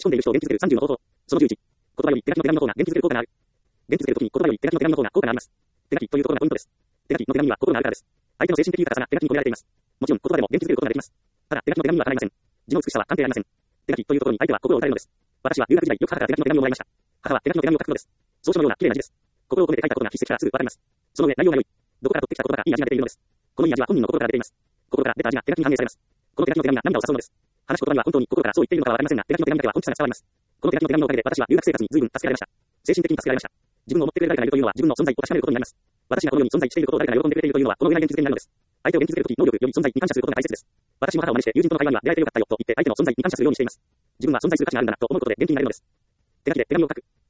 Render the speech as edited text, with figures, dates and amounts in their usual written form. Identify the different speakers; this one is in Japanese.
Speaker 1: 込んでいる人を元気づける30の方法。その11。言葉より手書きの手紙の方が元気づける効果がある。元気づけるときに言葉より手書きの手紙の方が効果があります。手書きというところがポイントです。手書きの手紙には心があるからです。相手の精神的豊かさが手書きに込められています。もちろん言葉でも元気づけることができます。ただ手書きの手紙にはかないません。字の美しさは関係ありません。手書きというところに相手は心を打たれるのです。私は留学時代よく母から手書きの手紙をもらいました。母は手書きの手紙を書くのです。草書のような綺麗な字です。心を込めて書いたことが筆跡からすぐわかります。その上、内容が良い。どこから取ってきた言葉がいい味が出ているのです。このいい味は本人の心から出ています。心から出た味が手書きに反映されます。この手書きの手紙が涙を誘うのです。話す言葉には本当に心からそう言っているのかはわかりませんが、手書きの手紙だけは本気さが伝わります。この手書きの手紙のおかげで私は留学生活に随分助けられました。精神的に助けられました。自分を思ってくれる誰かがいるというのは自分の存在を確かめることになります。私がこの世に存在していることを誰かが喜んでくれているというのはこの上ない元気づけになるのです。相手を元気づけるとき、能力より存在に感謝することが大切です。私も母を真似して友人との会話には出会えてよかったよと言って相手の存在に感謝するようにしています。自分は存在する価値があるんだなと思うことで元気になれるのです。手書きで手紙を書く。